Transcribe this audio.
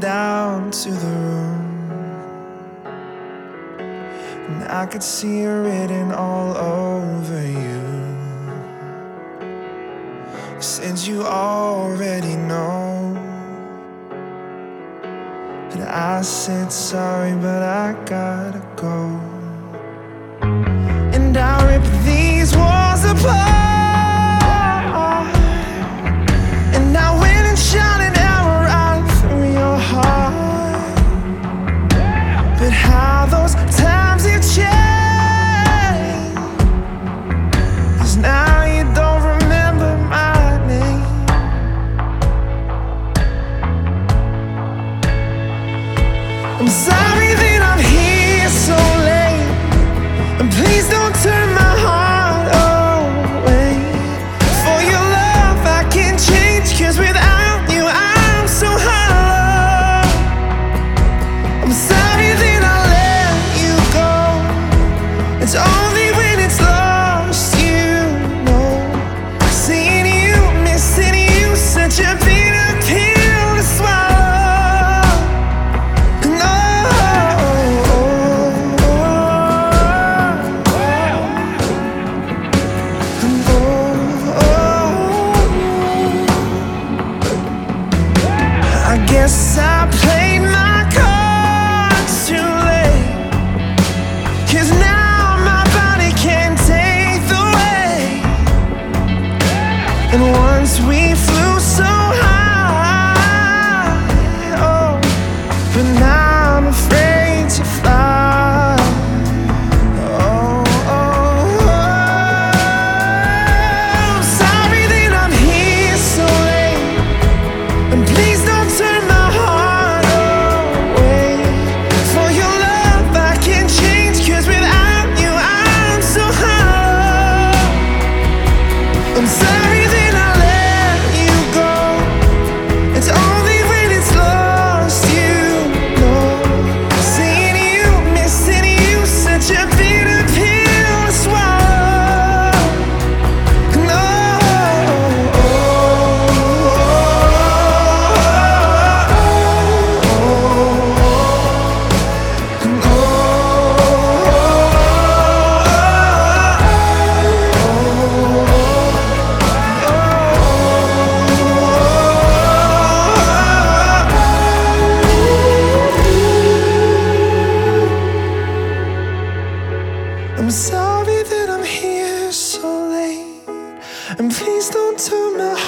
down to the room, and I could see it written all over you. You said you already know, but I said sorry, but I gotta go. And I rip these walls apart, and I went and shot an arrow right through your heart. But how those times have changed, 'cause now you don't remember my name. I'm sorry that I'm here so late, and please don't turn my heart away. For your love I can't change, 'cause without you I'm so hollow. I'm sorry that I let you go, it's only when it's lost you know. Seeing you, missing you, such a bitter pill to swallow. No. I guess I played my cards too late, 'cause now my body can't take the weight. And once we flew so high, oh, but now I'm afraid to fly. Oh, oh, oh. I'm sorry that I'm here so late, and please don't turn my heart away. For your love I can't change, 'cause without you I'm so hollow. I'm sorry that I let you go, it's only when it's lost you know. Seeing you, missing you, such a bitter pill to swallow. No. I'm sorry that I'm here so late, and please don't turn my